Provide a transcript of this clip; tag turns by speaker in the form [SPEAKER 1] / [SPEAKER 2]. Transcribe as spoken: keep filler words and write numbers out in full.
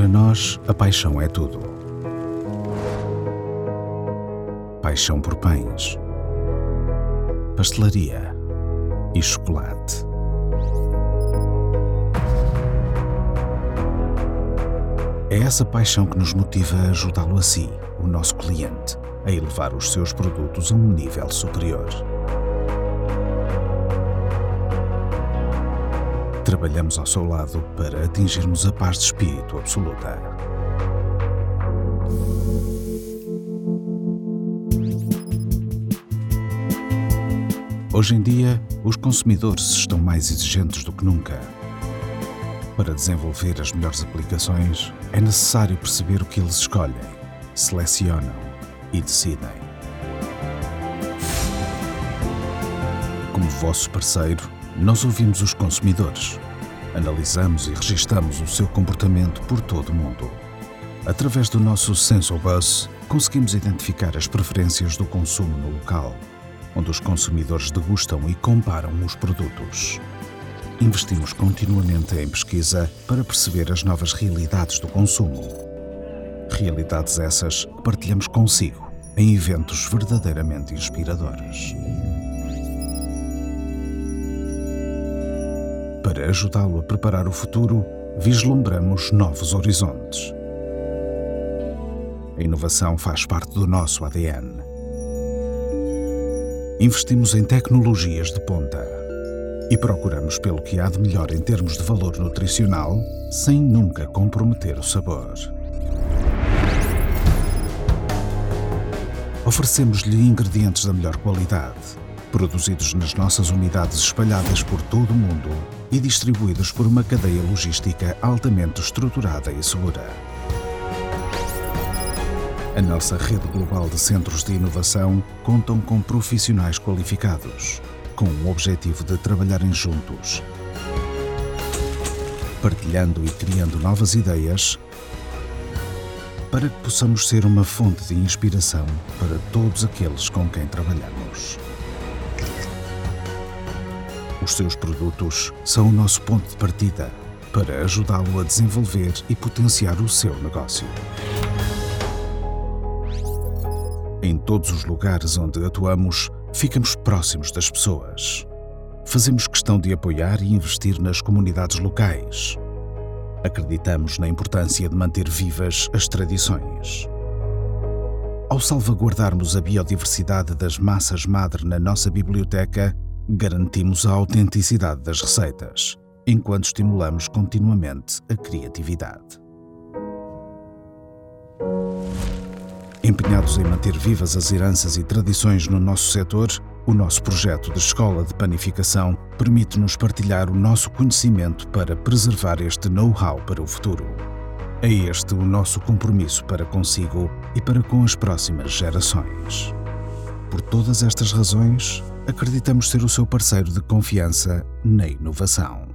[SPEAKER 1] Para nós, a paixão é tudo. Paixão por pães, pastelaria e chocolate. É essa paixão que nos motiva a ajudá-lo a si, o nosso cliente, a elevar os seus produtos a um nível superior. Trabalhamos ao seu lado para atingirmos a paz de espírito absoluta. Hoje em dia, os consumidores estão mais exigentes do que nunca. Para desenvolver as melhores aplicações, é necessário perceber o que eles escolhem, selecionam e decidem. Como vosso parceiro, nós ouvimos os consumidores, analisamos e registamos o seu comportamento por todo o mundo. Através do nosso Sensor Bus, conseguimos identificar as preferências do consumo no local, onde os consumidores degustam e comparam os produtos. Investimos continuamente em pesquisa para perceber as novas realidades do consumo. Realidades essas que partilhamos consigo em eventos verdadeiramente inspiradores. Para ajudá-lo a preparar o futuro, vislumbramos novos horizontes. A inovação faz parte do nosso A D N. Investimos em tecnologias de ponta e procuramos pelo que há de melhor em termos de valor nutricional, sem nunca comprometer o sabor. Oferecemos-lhe ingredientes da melhor qualidade, produzidos nas nossas unidades espalhadas por todo o mundo e distribuídos por uma cadeia logística altamente estruturada e segura. A nossa rede global de centros de inovação contam com profissionais qualificados, com o objetivo de trabalharem juntos, partilhando e criando novas ideias, para que possamos ser uma fonte de inspiração para todos aqueles com quem trabalhamos. Os seus produtos são o nosso ponto de partida para ajudá-lo a desenvolver e potenciar o seu negócio. Em todos os lugares onde atuamos, ficamos próximos das pessoas. Fazemos questão de apoiar e investir nas comunidades locais. Acreditamos na importância de manter vivas as tradições. Ao salvaguardarmos a biodiversidade das massas-madre na nossa biblioteca, garantimos a autenticidade das receitas, enquanto estimulamos continuamente a criatividade. Empenhados em manter vivas as heranças e tradições no nosso setor, o nosso projeto de escola de panificação permite-nos partilhar o nosso conhecimento para preservar este know-how para o futuro. É este o nosso compromisso para consigo e para com as próximas gerações. Por todas estas razões, acreditamos ser o seu parceiro de confiança na inovação.